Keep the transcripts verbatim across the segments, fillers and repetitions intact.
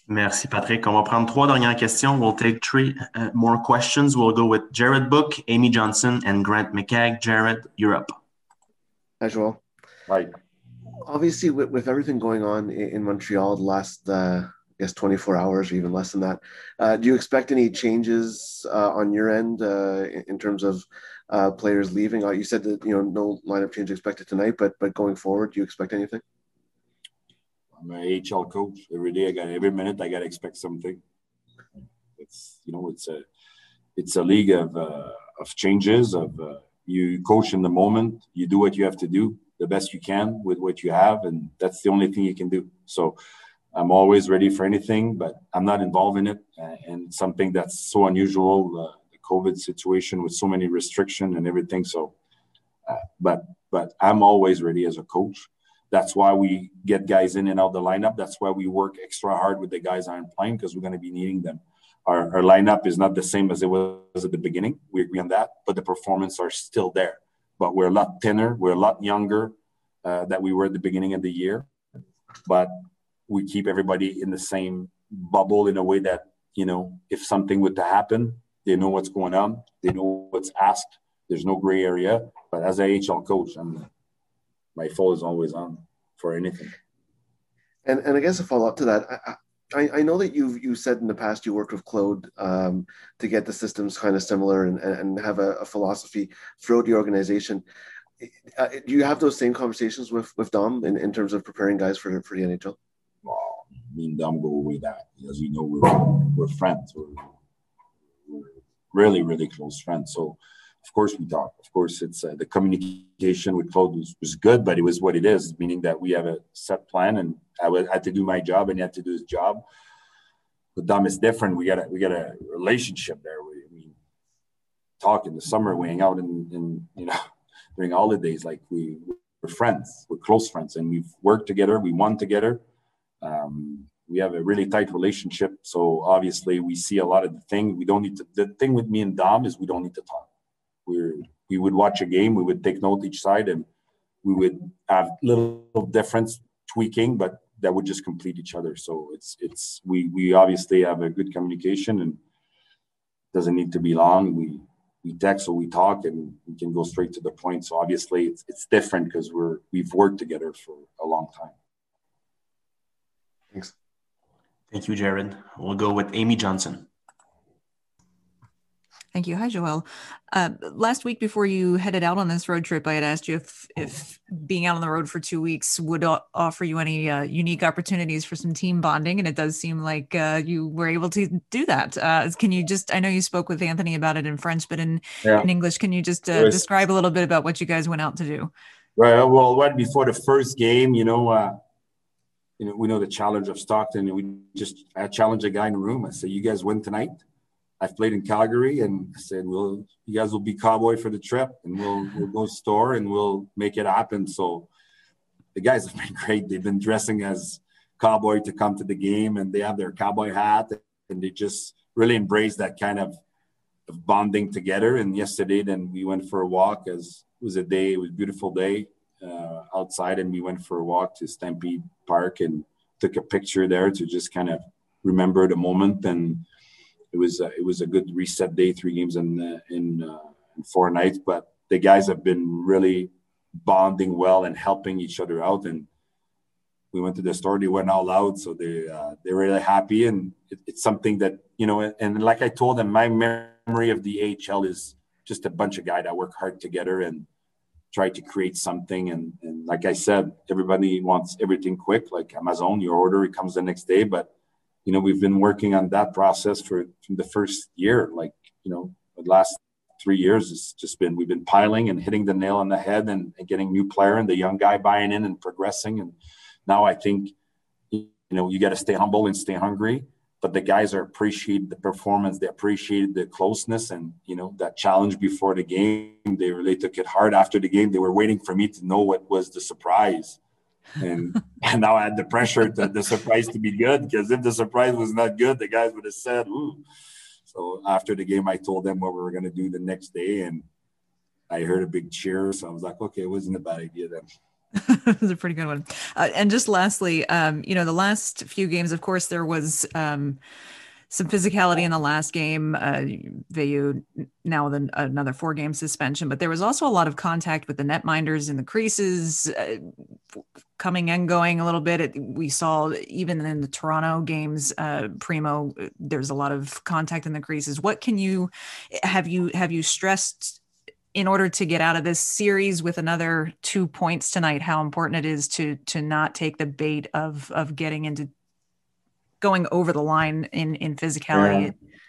Merci, Patrick. On va prendre trois dernières questions. We'll take three uh, more questions. We'll go with Jared Book, Amy Johnson, and Grant McCagg. Jared, you're up. Hi, Joel. Hi. Obviously, with, with everything going on in, in Montreal the last, uh, I guess, twenty-four hours or even less than that, uh, do you expect any changes uh, on your end uh, in, in terms of uh, players leaving? Uh, you said that, you know, no lineup change expected tonight, but but going forward, do you expect anything? I'm an A H L coach. Every day, I got every minute, I got to expect something. It's you know, it's a it's a league of uh, of changes. Of uh, you coach in the moment, you do what you have to do the best you can with what you have, and that's the only thing you can do. So I'm always ready for anything, but I'm not involved in it. Uh, and something that's so unusual, uh, the COVID situation with so many restrictions and everything. So, uh, but but I'm always ready as a coach. That's why we get guys in and out the lineup. That's why we work extra hard with the guys aren't playing, because we're going to be needing them. Our, our lineup is not the same as it was at the beginning. We agree on that, but the performance are still there. But we're a lot thinner. We're a lot younger uh, than we were at the beginning of the year. But we keep everybody in the same bubble in a way that, you know, if something were to happen, they know what's going on. They know what's asked. There's no gray area. But as an A H L coach, I'm, my phone is always on for anything. And and I guess a follow up to that, I, I, I know that you've you said in the past you worked with Claude um, to get the systems kind of similar and, and have a, a philosophy throughout the organization. Uh, do you have those same conversations with, with Dom in, in terms of preparing guys for, for the N H L? Well, me and Dom go way back. As you know, we're, we're friends. We're, we're really, really close friends. So, of course, we talk. Of course, it's uh, the communication with Claude was, was good, but it was what it is, meaning that we have a set plan, and I would, had to do my job, and he had to do his job. With Dom, it's different. We got a we got a relationship there. We, we talk in the summer, we hang out in, in you know during holidays. Like we we're friends, we're close friends, and we've worked together. We won together. Um, we have a really tight relationship. So obviously, we see a lot of the thing. We don't need to. The thing with me and Dom is we don't need to talk. We're, we would watch a game, we would take note each side, and we would have little difference tweaking, but that would just complete each other. So it's it's we we obviously have a good communication, and doesn't need to be long. We we text or we talk, and we can go straight to the point. So obviously it's it's different because we're we've worked together for a long time. Thanks. Thank you, Jared. We'll go with Amy Johnson. Thank you. Hi, Joel. Uh, last week before you headed out on this road trip, I had asked you if, if being out on the road for two weeks would o- offer you any uh, unique opportunities for some team bonding. And it does seem like uh, you were able to do that. Uh, can you just, I know you spoke with Anthony about it in French, but in, yeah. in English, can you just uh, describe a little bit about what you guys went out to do? Right. Well, right before the first game, you know, uh, you know, we know the challenge of Stockton, and we just, I challenged a guy in the room. I said, you guys win tonight. I've played in Calgary, and I said, well, you guys will be cowboy for the trip, and we'll we'll go store and we'll make it happen. So the guys have been great. They've been dressing as cowboy to come to the game, and they have their cowboy hat, and they just really embrace that kind of, of bonding together. And yesterday, then we went for a walk, as it was a day, it was a beautiful day uh, outside, and we went for a walk to Stampede Park and took a picture there to just kind of remember the moment. And It was uh, it was a good reset day, three games in uh, in, uh, in four nights. But the guys have been really bonding well and helping each other out. And we went to the store; they went all out, so they uh, they're really happy. And it, it's something that, you know. And like I told them, my memory of the A H L is just a bunch of guys that work hard together and try to create something. And and like I said, everybody wants everything quick, like Amazon. Your order, it comes the next day, but you know, we've been working on that process for from the first year. Like, you know, the last three years, it's just been, we've been piling and hitting the nail on the head and, and getting new player and the young guy buying in and progressing. And now I think, you know, you got to stay humble and stay hungry, but the guys are appreciate the performance. They appreciated the closeness and, you know, that challenge before the game. They really took it hard after the game. They were waiting for me to know what was the surprise. And, and now I had the pressure to the surprise to be good, because if the surprise was not good, the guys would have said, ooh. So after the game, I told them what we were going to do the next day, and I heard a big cheer. So I was like, okay, it wasn't a bad idea then. That's a pretty good one. Uh, and just lastly, um, you know, the last few games, of course, there was um, some physicality in the last game. Uh, Veilleux now with an, another four-game suspension, but there was also a lot of contact with the netminders in the creases, uh, coming and going a little bit. It, we saw even in the Toronto games, uh, Primo, there's a lot of contact in the creases. What can you have you have you stressed in order to get out of this series with another two points tonight, how important it is to to not take the bait of of getting into going over the line in in physicality?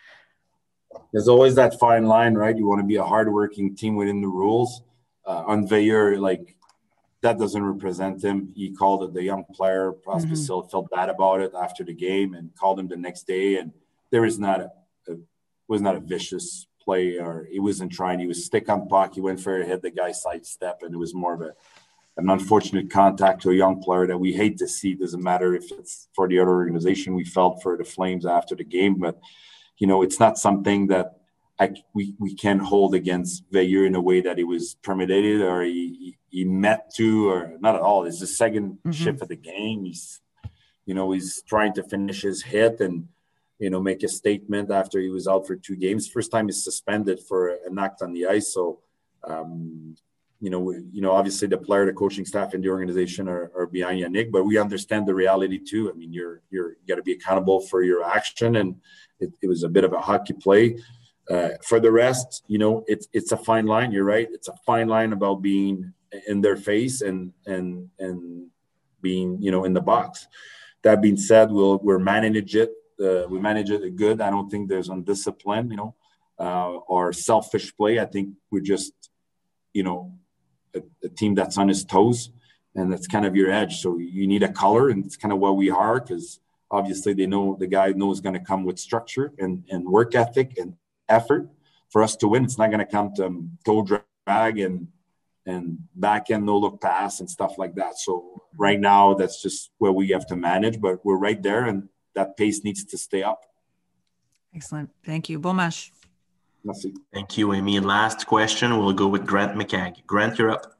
Yeah. There's always that fine line, right? You want to be a hardworking team within the rules. Uh, on Veilleux, like that doesn't represent him. He called it the young player. Pospisil mm-hmm. felt bad about it after the game and called him the next day. And there is not a, a was not a vicious play, or he wasn't trying. He was stick on puck. He went for a hit. The guy sidestep, and it was more of a an unfortunate contact to a young player that we hate to see. Doesn't matter if it's for the other organization. We felt for the Flames after the game, but you know, it's not something that I, we we can hold against Veilleux in a way that it was premeditated or he, he meant to, or not at all. It's the second mm-hmm. shift of the game. He's, you know, he's trying to finish his hit and, you know, make a statement after he was out for two games. First time he's suspended for an act on the ice. So, um, you know, we, you know, obviously the player, the coaching staff, and the organization are, are behind Yannick, but we understand the reality too. I mean, you're you're you got to be accountable for your action, and it, it was a bit of a hockey play. Uh, for the rest, you know, it's it's a fine line. You're right. It's a fine line about being in their face and and and being, you know, in the box. That being said, we'll we're manage it. Uh, we manage it good. I don't think there's undiscipline, you know, uh, or selfish play. I think we're just, you know, a, a team that's on his toes, and that's kind of your edge. So you need a color, and it's kind of what we are, because obviously they know the guy knows going to come with structure and, and work ethic and effort for us to win. It's not going to come to um, toe drag and and back end no look pass and stuff like that. So right now that's just where we have to manage, but we're right there, and that pace needs to stay up. Excellent. Thank you. Bomash. Merci. Thank you, Amy. Last question, we'll go with Grant McCagg. Grant, you're up.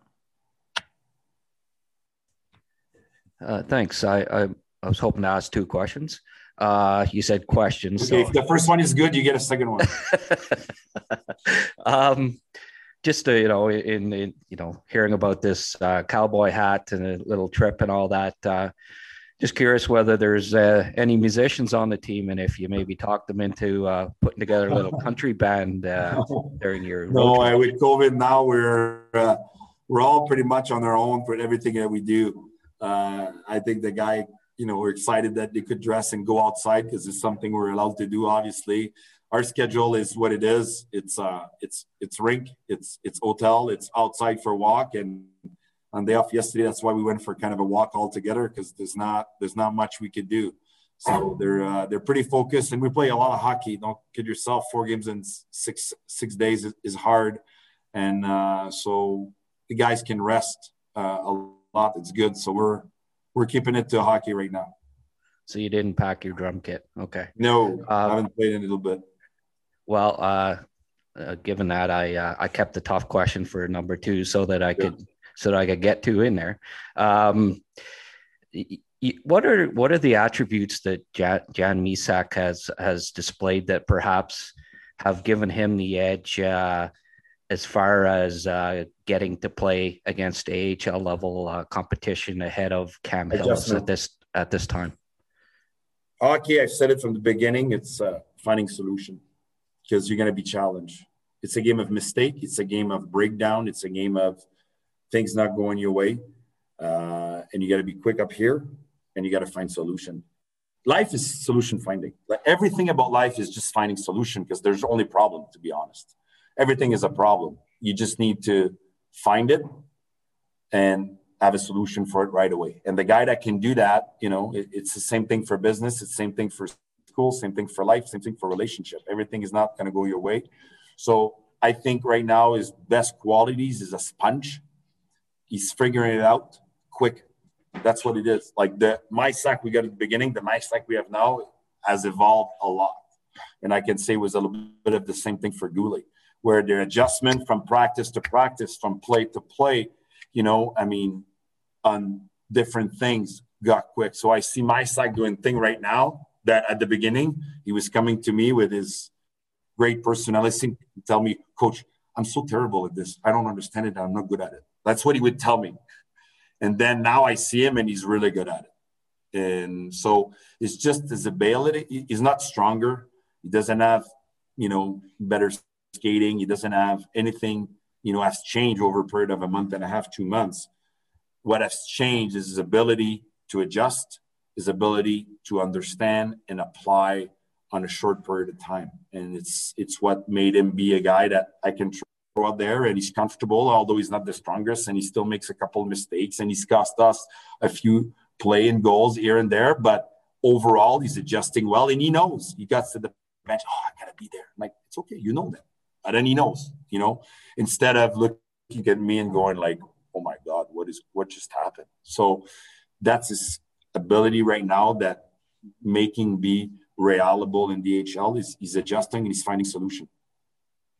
Uh, thanks. I, I I was hoping to ask two questions. Uh, you said questions. Okay, so. If the first one is good, you get a second one. um, just to, you know, in, in you know, hearing about this uh, cowboy hat and a little trip and all that. Uh, just curious whether there's uh, any musicians on the team, and if you maybe talked them into uh, putting together a little country band uh, during your. No, I, with COVID now, we're uh, we're all pretty much on our own for everything that we do. Uh, I think the guy. You know, we're excited that they could dress and go outside because it's something we're allowed to do. Obviously, our schedule is what it is. It's uh, it's it's rink, it's it's hotel, it's outside for a walk. And on day off yesterday, that's why we went for kind of a walk all together, because there's not there's not much we could do. So they're uh, they're pretty focused, and we play a lot of hockey. Don't kid yourself. Four games in six six days is, is hard, and uh, so the guys can rest uh, a lot. It's good. So we're. We're keeping it to hockey right now. So you didn't pack your drum kit. Okay. No, um, I haven't played in a little bit. Well, uh, uh, given that, I uh, I kept the tough question for number two so that I could yeah. so that I could get two in there. Um, y- y- what are what are the attributes that Jan, Jan Mysak has has displayed that perhaps have given him the edge uh, as far as uh, getting to play against A H L level uh, competition ahead of Cam Hills at this at this time? Hockey, I've said it from the beginning, it's uh, finding solution, because you're going to be challenged. It's a game of mistake. It's a game of breakdown. It's a game of things not going your way. Uh, and you got to be quick up here, and you got to find solution. Life is solution finding. Like, everything about life is just finding solution, because there's only problem, to be honest. Everything is a problem. You just need to find it and have a solution for it right away. And the guy that can do that, you know, it, it's the same thing for business. It's the same thing for school, same thing for life, same thing for relationship. Everything is not going to go your way. So I think right now his best qualities is a sponge. He's figuring it out quick. That's what it is. Like the Mysak we got at the beginning, the Mysak we have now has evolved a lot. And I can say it was a little bit of the same thing for Goulet, where their adjustment from practice to practice, from play to play, you know, I mean, on different things got quick. So I see my side doing thing right now that at the beginning, he was coming to me with his great personality, tell me, Coach, I'm so terrible at this. I don't understand it. I'm not good at it. That's what he would tell me. And then now I see him and he's really good at it. And so it's just his ability. He's not stronger. He doesn't have, you know, better skating. He doesn't have anything, you know, has changed over a period of a month and a half, two months. What has changed is his ability to adjust, his ability to understand and apply on a short period of time. And it's it's what made him be a guy that I can throw out there, and he's comfortable, although he's not the strongest, and he still makes a couple of mistakes, and he's cost us a few play and goals here and there. But overall, he's adjusting well, and he knows. He got to the bench, oh, I got to be there. I'm like, it's okay, you know that. And then he knows, you know, instead of looking at me and going like, oh my God, what is what just happened? So that's his ability right now that making be reliable in D H L is he's adjusting and he's finding solution.